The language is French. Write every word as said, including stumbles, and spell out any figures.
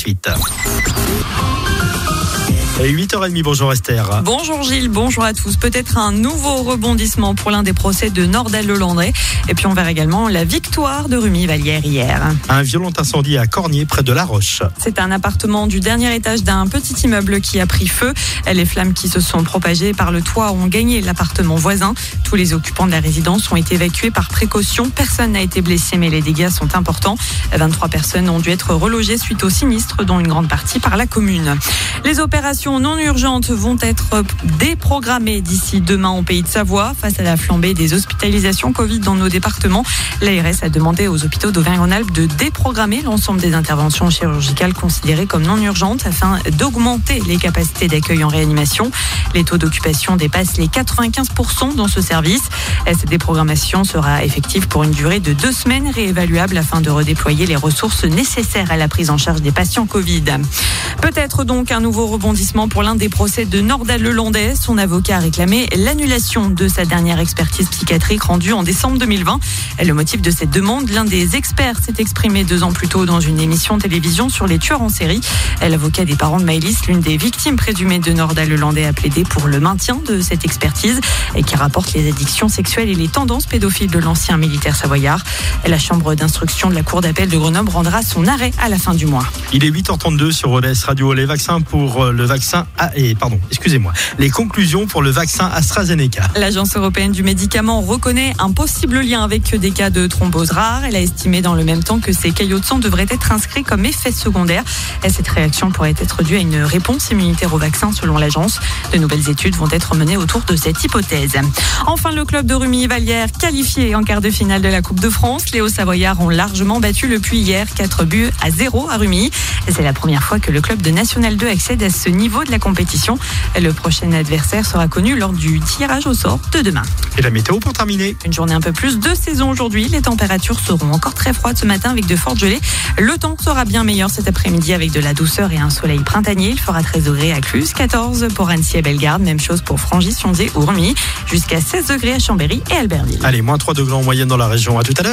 suite. Et huit heures trente, bonjour Esther. Bonjour Gilles, bonjour à tous. Peut-être un nouveau rebondissement pour l'un des procès de Nordal-le-Landais. Et puis on verra également la victoire de Rumi-Vallière hier. Un violent incendie à Cornier, près de La Roche. C'est un appartement du dernier étage d'un petit immeuble qui a pris feu. Les flammes qui se sont propagées par le toit ont gagné l'appartement voisin. Tous les occupants de la résidence ont été évacués par précaution. Personne n'a été blessé, mais les dégâts sont importants. vingt-trois personnes ont dû être relogées suite au sinistre, dont une grande partie par la commune. Les opérations non urgentes vont être déprogrammées d'ici demain au Pays de Savoie. Face à la flambée des hospitalisations Covid dans nos départements, l'A R S a demandé aux hôpitaux d'Auvergne-Rhône-Alpes de déprogrammer l'ensemble des interventions chirurgicales considérées comme non urgentes afin d'augmenter les capacités d'accueil en réanimation. Les taux d'occupation dépassent les quatre-vingt-quinze pour cent dans ce service. Cette déprogrammation sera effective pour une durée de deux semaines réévaluable afin de redéployer les ressources nécessaires à la prise en charge des patients Covid. Peut-être donc un nouveau rebondissement pour l'un des procès de Nordal-le-Landais. Son avocat a réclamé l'annulation de sa dernière expertise psychiatrique rendue en décembre deux mille vingt. Le motif de cette demande, l'un des experts s'est exprimé deux ans plus tôt dans une émission de télévision sur les tueurs en série. L'avocat des parents de Maëlys, l'une des victimes présumées de Nordal-le-Landais, a plaidé pour le maintien de cette expertise et qui rapporte les addictions sexuelles et les tendances pédophiles de l'ancien militaire savoyard. La chambre d'instruction de la cour d'appel de Grenoble rendra son arrêt à la fin du mois. Il est huit heures trente-deux sur O D S Radio. Les vaccins pour le vaccin A et pardon, excusez-moi. Les conclusions pour le vaccin AstraZeneca. L'Agence européenne du médicament reconnaît un possible lien avec des cas de thrombose rare. Elle a estimé dans le même temps que ces caillots de sang devraient être inscrits comme effet secondaire. Et cette réaction pourrait être due à une réponse immunitaire au vaccin selon l'agence. De nouvelles études vont être menées autour de cette hypothèse. Enfin, le club de Rumi-Vallière qualifié en quart de finale de la Coupe de France. Les Hauts-Savoyards ont largement battu le Puy hier, quatre buts à zéro à Rumi. Et c'est la première fois que le club de National deux accède à ce niveau de la compétition. Le prochain adversaire sera connu lors du tirage au sort de demain. Et la météo pour terminer. Une journée un peu plus de saison aujourd'hui. Les températures seront encore très froides ce matin avec de fortes gelées. Le temps sera bien meilleur cet après-midi avec de la douceur et un soleil printanier. Il fera treize degrés à Cluse, quatorze pour Annecy et Bellegarde. Même chose pour Frangy, Sionzé ou Remy. Jusqu'à seize degrés à Chambéry et Albertville. Allez, moins trois degrés en moyenne dans la région. À tout à l'heure.